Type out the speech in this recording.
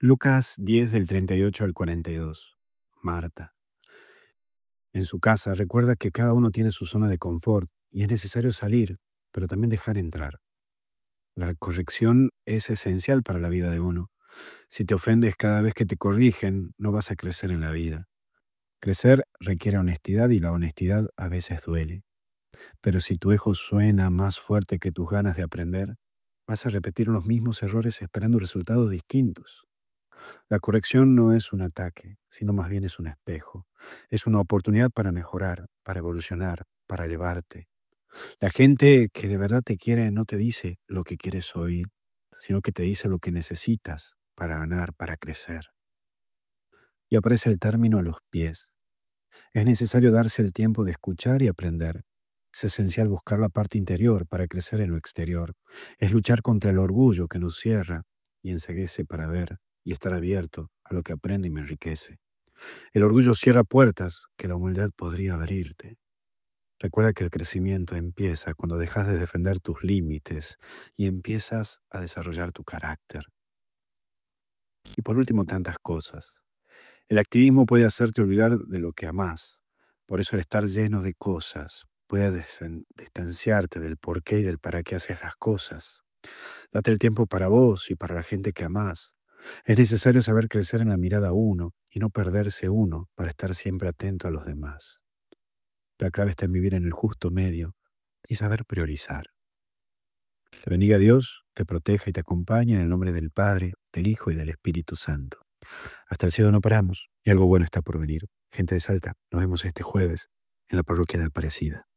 Lucas 10 del 38 al 42. Marta. En su casa recuerda que cada uno tiene su zona de confort y es necesario salir, pero también dejar entrar. La corrección es esencial para la vida de uno. Si te ofendes cada vez que te corrigen, no vas a crecer en la vida. Crecer requiere honestidad y la honestidad a veces duele. Pero si tu ego suena más fuerte que tus ganas de aprender, vas a repetir los mismos errores esperando resultados distintos. La corrección no es un ataque, sino más bien es un espejo. Es una oportunidad para mejorar, para evolucionar, para elevarte. La gente que de verdad te quiere no te dice lo que quieres oír, sino que te dice lo que necesitas para ganar, para crecer. Y aparece el término a los pies. Es necesario darse el tiempo de escuchar y aprender. Es esencial buscar la parte interior para crecer en lo exterior. Es luchar contra el orgullo que nos cierra y enceguece para ver y estar abierto a lo que aprende y me enriquece. El orgullo cierra puertas que la humildad podría abrirte. Recuerda que el crecimiento empieza cuando dejas de defender tus límites y empiezas a desarrollar tu carácter. Y por último, tantas cosas. El activismo puede hacerte olvidar de lo que amás. Por eso el estar lleno de cosas puede distanciarte del por qué y del para qué haces las cosas. Date el tiempo para vos y para la gente que amás. Es necesario saber crecer en la mirada a uno y no perderse uno para estar siempre atento a los demás. La clave está en vivir en el justo medio y saber priorizar. Te bendiga Dios, te proteja y te acompañe en el nombre del Padre, del Hijo y del Espíritu Santo. Hasta el cielo no paramos y algo bueno está por venir. Gente de Salta, nos vemos este jueves en la parroquia de Aparecida.